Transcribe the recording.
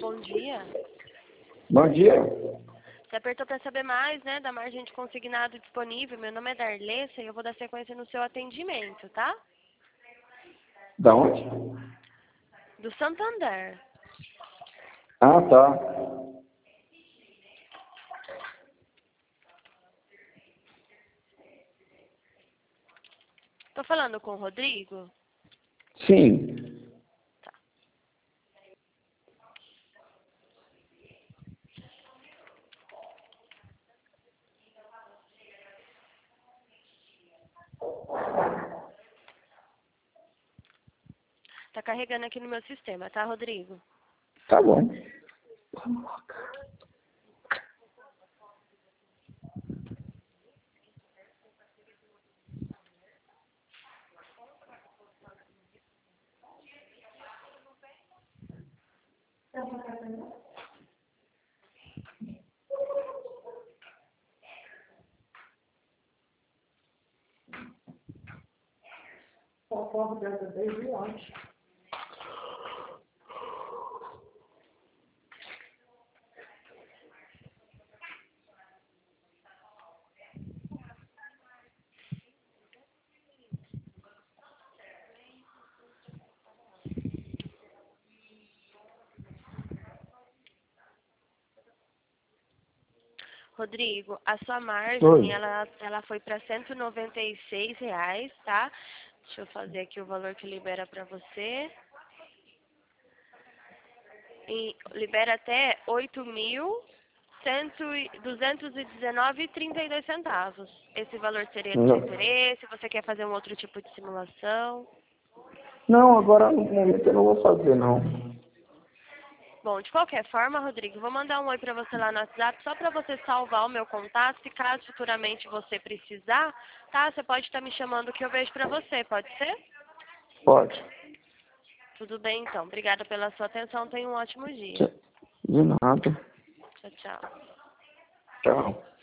bom dia. Bom dia. Você apertou para saber mais, né, da margem de consignado disponível. Meu nome é Darlessa e eu vou dar sequência no seu atendimento, tá? Da onde? Do Santander. Ah, tá. Tô falando com o Rodrigo? Sim. Tá carregando aqui no meu sistema, tá, Rodrigo? Tá bom. Rodrigo, a sua margem, Oi. ela foi para R$ 196, tá? Deixa eu fazer aqui o valor que libera para você. E libera até 8.219,32 centavos. Esse valor seria do seu Não, interesse? Você quer fazer um outro tipo de simulação? não, agora no momento eu não vou fazer, não. Bom, de qualquer forma, Rodrigo, vou mandar um oi para você lá no WhatsApp, só para você salvar o meu contato, e caso futuramente você precisar, tá? Você pode estar me chamando que eu vejo para você, pode ser? Pode. Tudo bem, então. Obrigada pela sua atenção. Tenha um ótimo dia. De nada. Tchau, tchau. Tchau.